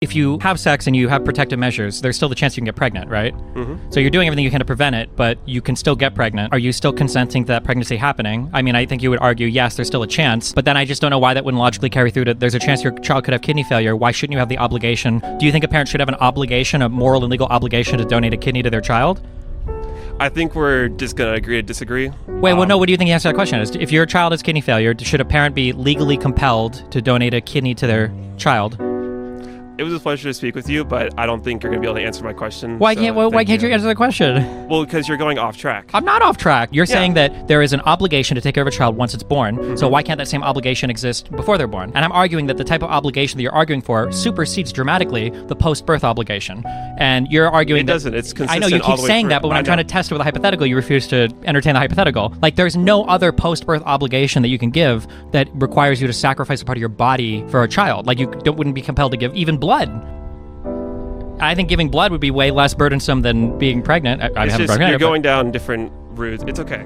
If you have sex and you have protective measures, there's still the chance you can get pregnant, right? So you're doing everything you can to prevent it, but you can still get pregnant. Are you still consenting to that pregnancy happening? I mean, I think you would argue, yes, there's still a chance, but then I just don't know why that wouldn't logically carry through to there's a chance your child could have kidney failure. Why shouldn't you have the obligation? Do you think a parent should have an obligation, a moral and legal obligation to donate a kidney to their child? I think we're just going to agree to disagree. Wait, well, no, what do you think the answer to that question is? If your child has kidney failure, should a parent be legally compelled to donate a kidney to their child? It was a pleasure to speak with you, but I don't think you're going to be able to answer my question. Why can't you answer the question? Well, because you're going off track. I'm not off track. You're saying that there is an obligation to take care of a child once it's born, so why can't that same obligation exist before they're born? And I'm arguing that the type of obligation that you're arguing for supersedes dramatically the post-birth obligation. And you're arguing it doesn't. It's consistent. I know you keep saying that, but when I'm trying to test it with a hypothetical, you refuse to entertain the hypothetical. Like, there's no other post-birth obligation that you can give that requires you to sacrifice a part of your body for a child. Like, you wouldn't be compelled to give even blood. I think giving blood would be way less burdensome than being pregnant. You're going down different routes. It's okay.